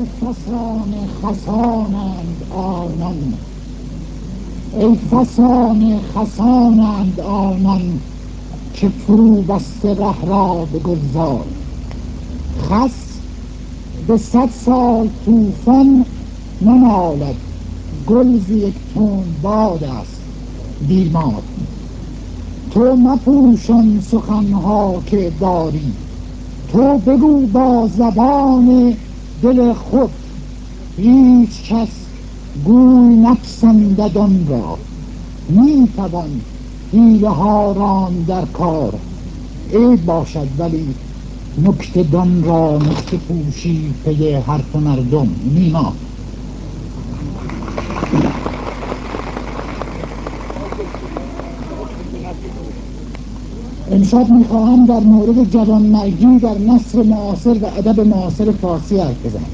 فسانه خسانند آنان، ای فسانه خسانند آنان که فرو بسته ره را به گلزار. خس به 100 سال طوفان نمالد، گل ز یک تند باد است بیمار. تو مپوشان سخنها که داری، تو بگو با زبان دل خود. هیچ کس گوی نپسندد آن را، می توان حیله ها راند در کار. عیب باشد ولی نکته دان را نکته پوشی پی حرف مردم. نیما امشب میخواهم در مورد جوانمردی در نثر معاصر و ادب معاصر فارسی حرف بزنم.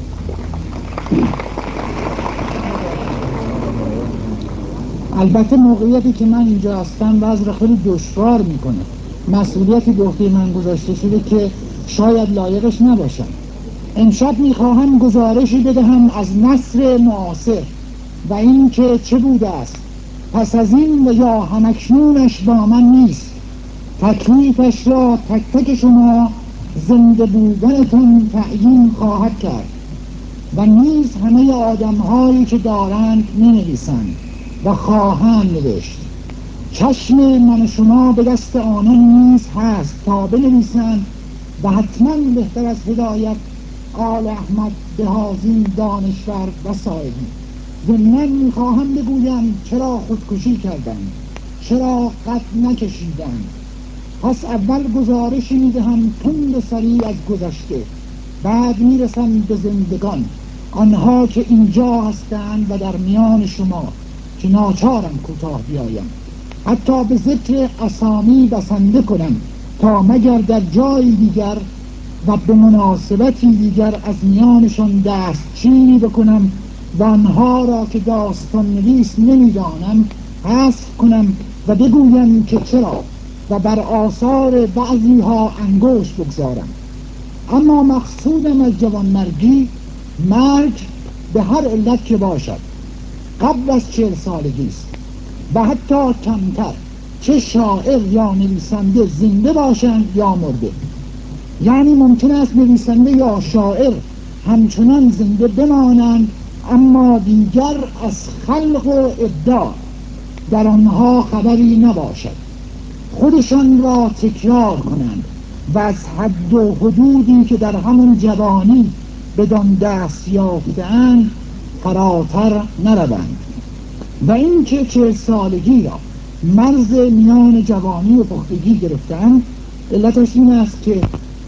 البته موقعیتی که من اینجا هستم وضع را خیلی دشوار میکنه. مسئولیتی به عهده من گذاشته شده که شاید لایقش نباشم. امشب میخواهم گزارشی بدهم از نثر معاصر و این که چه بوده است، پس از این و یا همکنونش با من نیست. تکلیفش را تک تک شما زنده بودنتون تعیین خواهد کرد و نیز همه آدم‌هایی که دارند می‌نویسند و خواهند نوشت. چشم من و شما به دست آنان نیز هست تا بنویسند و حتما بهتر از هدایت آل احمد بهازین دانشور و سایلی. ضمناً می‌خواهم بگویم چرا خودکشی کردند، چرا قد نکشیدند. پس اول گزارشی میدهم تند و سریع از گذشته، بعد میرسم به زندگان، آنها که اینجا هستند و در میان شما که ناچارم کوتاه بیایم، حتی به ذکر اسامی بسنده کنم تا مگر در جای دیگر و به مناسبتی دیگر از میانشان دستچینی بکنم و آنها را که داستان نویس نمیدانم حذف کنم و بگویم که چرا و بر آثار بعضی ها انگشت بگذارم. اما مقصودم از جوانمردی مرگ به هر علت که باشد قبل از 40 سالگی است و حتی کمتر، چه شاعر یا نویسنده زنده باشند یا مرده. یعنی ممکن است نویسنده یا شاعر همچنان زنده بمانند اما دیگر از خلق و ابداع در آنها خبری نباشد، خودشان را تکرار کنند و از حد و حدودی که در همون جوانی بدان دست یافته‌اند فراتر نروند. و این که 40 سالگی را مرز میان جوانی و پختگی گرفتند، علتش این است که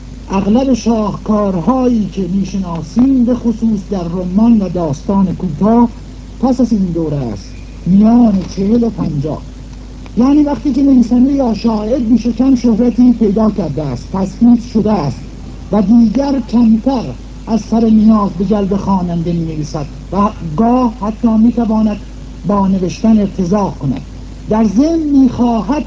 اغلب شاهکارهایی که میشناسیم به خصوص در رمان و داستان کوتاه پس از این دوره است، میان 40 و 50. یعنی وقتی که نویسنده یا شاعر بیش کم شهرتی پیدا کرده است، تثبیت شده است و دیگر کمتر از سر نیاز به جلب خواننده می‌نویسد و گاه حتی می‌تواند با نوشتن ارتضاع کند، در ضمن می‌خواهد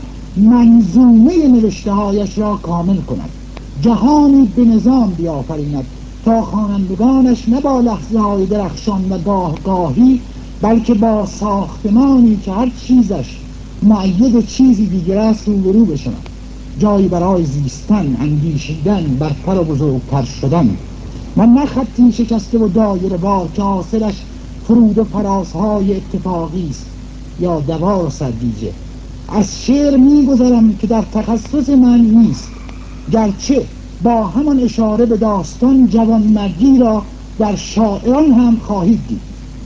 منظومه نوشته‌هایش را کامل کند، جهانی به نظام بیافریند تا خوانندگانش نه با لحظه‌های درخشان و گاهی بلکه با ساختمانی که هر چیزش مؤید چیزی دیگر است روبرو بشوند. جایی برای زیستن، اندیشیدن، برتر و بزرگتر شدن و نه خطی شکسته و دایره وار که حاصلش فرود و فرازهای اتفاقی است یا دوار و سرگیجه. از شعر می‌گذرم که در تخصص من نیست، گرچه با همان اشاره به داستان جوانمردی را در شاعران هم خواهید دید.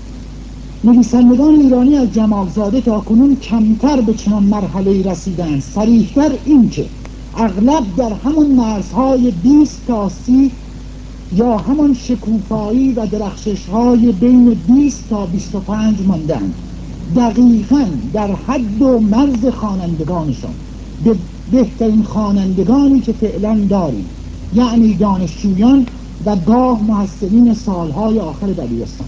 نویسندگان ایرانی از جمالزاده تا کنون کمتر به چنان مرحله‌ای رسیدند. صریح‌تر این که اغلب در همون مرزهای 20 تا 30 یا همان شکوفایی و درخشش‌های بین 20 تا 25 ماندند، دقیقاً در حد و مرز خوانندگانشان، به بهترین خوانندگانی که فعلا داریم، یعنی دانشجویان و گاه محصلین سالهای آخر دبیرستان.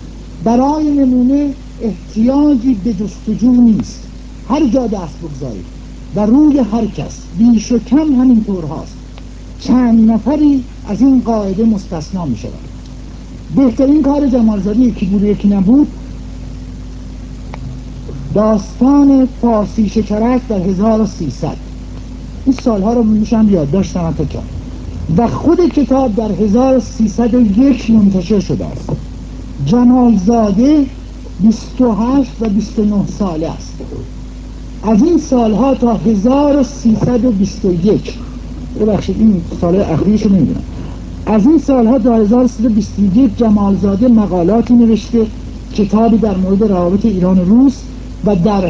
برای نمونه احتیاجی به جستجو نیست، هر جا دست بگذارید و روی هر کس بیش و کم همین طور هاست، چند نفری از این قاعده مستثنا می شود. بهترین کار جمالزاده یکی بود یکی نبود داستان فارسی شکرک در 1300. این سالها رو میشم یادداشت کرد و خود کتاب در 1301 منتشر شده است. جمالزاده 28 و 29 ساله است. از این سالها تا 1321 ببخشید این سال اخیرش رو نمیدونم، از این سالها تا 1321 جمالزاده مقالاتی نوشته، کتابی در مورد روابط ایران و روس، و در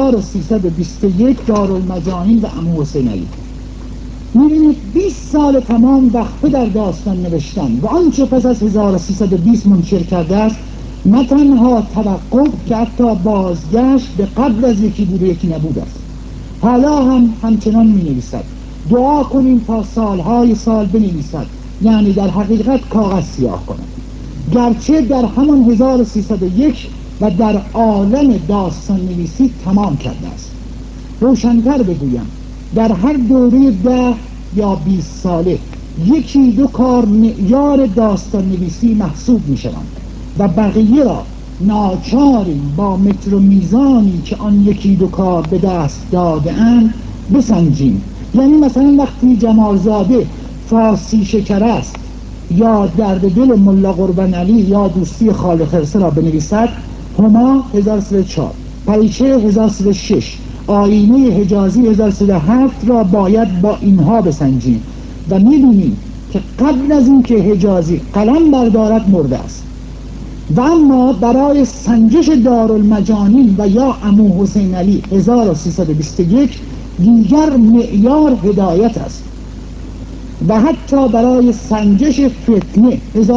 1321 دارالمجانین و عمو حسین علی. می‌بینید 20 سال تمام وقفه در داستان نوشتن و آنچه پس از 1320 منتشر کرده است نه تنها توقف که حتی بازگشت به قبل از یکی بود یکی نبود است. حالا هم همچنان می‌نویسد. دعا کنیم تا سالهای سال بنویسد، یعنی در حقیقت کاغذ سیاه کند. گرچه در همان 1301 و در عالم داستان نویسی تمام کرده است. روشن‌تر بگویم در هر دوره 10 یا 20 ساله یکی دو کار معیار داستان نویسی محسوب می شوند و بقیه را ناچاریم با متر و میزانی که آن یکی دو کار به دست داده اند بسنجیم. یعنی مثلا وقتی جمالزاده فارسی شکر است یا درد دل ملا قربان علی یا دوستی خالق خرسه را بنویسد، هما 1304، پریچه 1306، آینه حجازی 1307 را باید با اینها بسنجیم و می‌بینیم که قبل از این که حجازی قلم بردارد مرده است. و اما برای سنجش دارالمجانین و یا عمو حسین علی 1321 دیگر معیار هدایت است. و حتی برای سنجش فتنه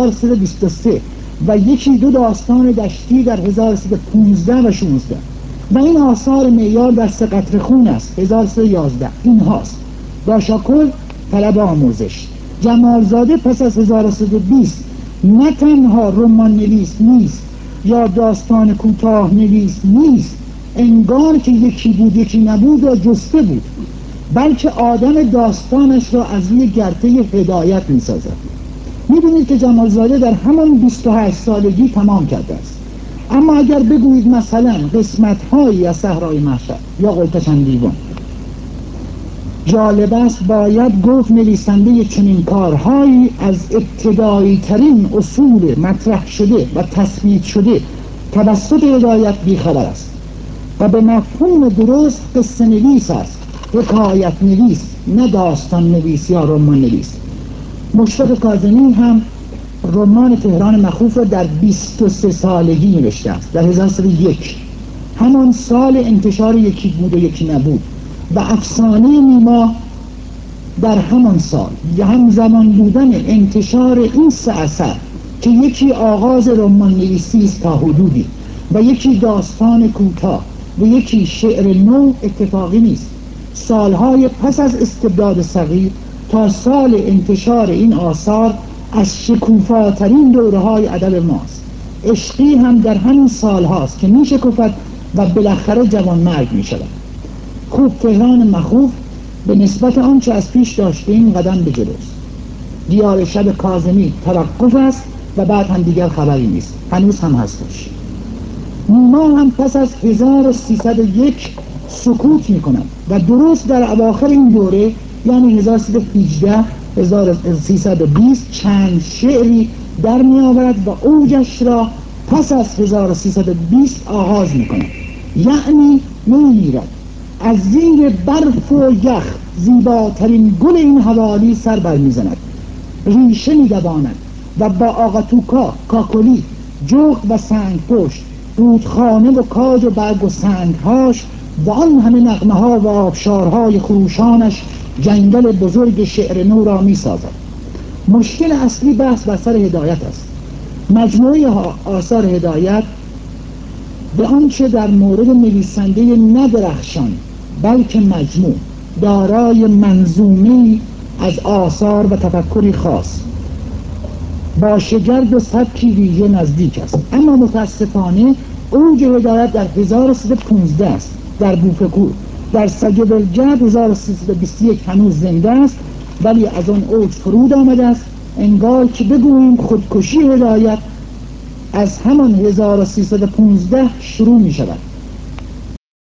1323 و یکی دو داستان دشتی در 1315 و 16 و این آثار معیار دست قطر خون است 1311 این هاست. داشاکل طلب آموزش. جمالزاده پس از 1320 نه تنها رمان نویس نیست یا داستان کوتاه نویس نیست، انگار که یکی بود یکی نبود و جسته بود، بلکه آدم داستانش را از روی گرته هدایت می سازد. می بینید که جمالزاده در همان 28 سالگی تمام کرده است. اما اگر بگویید مثلا قسمت هایی از صحرای محشر یا قلتشن دیوان، جالب است باید گفت نویسنده چنین کارهایی از ابتدایی ترین اصول مطرح شده و تثبیت شده توسط هدایت بیخبر است و به مفهوم درست قصه نویس است، حکایت نویس، نه داستان نویس یا رمان نویس. مشفق کاظمی هم رمان تهران مخوف را در 23 سالگی نوشته است، در 1301، همان سال انتشار یکی بود و یکی نبود، و افسانه نیما در همان سال، همزمان بودن انتشار این سه اثر که یکی آغاز رمان نویسی است تا حدودی و یکی داستان کوتاه و یکی شعر نو اتفاقی نیست. سالهای پس از استبداد صغیر تا سال انتشار این آثار از شکوفاترین دوره‌های ادب ماست. عشقی هم در همین سال هاست که می شکفد و بالاخره جوان مرگ می شود. خوب تهران مخوف به نسبت آنچه از پیش داشتیم قدم به جلوست. دیار شب کاظمی توقف است و بعد هم دیگر خبری نیست، هنوز هم هستش. نیما هم پس از 1301 سکوت می کند و درست در اواخر این دوره یعنی 1318 1320 چند شعری در می آورد و اوجش را پس از 1320 آغاز می کند. یعنی می میرد از زیر برف و یخ زیباترین گل این حوالی سر بر می زند، ریشه می دواند و با آقاتوکا، کاکلی، جغد و سنگ پشت، رودخانه و کاج و برگ و سنگهاش و آن همه نغمه ها و آبشارهای خروشانش جنگل بزرگ شعر نو را می سازد. مشکل اصلی بحث بر سر هدایت است. مجموعه آثار هدایت به آنچه در مورد نویسنده ندرخشان بلکه مجموع دارای منظومی از آثار و تفکری خاص با شگرد و سبکی ویژه نزدیک است. اما متاسفانه اوج هدایت در 1315 است در بوفکور. در سجب الجد 1321 هنوز زنده است ولی از آن اوج فرود آمده است انگار که بگوییم خودکشی هدایت از همان 1315 شروع می شود.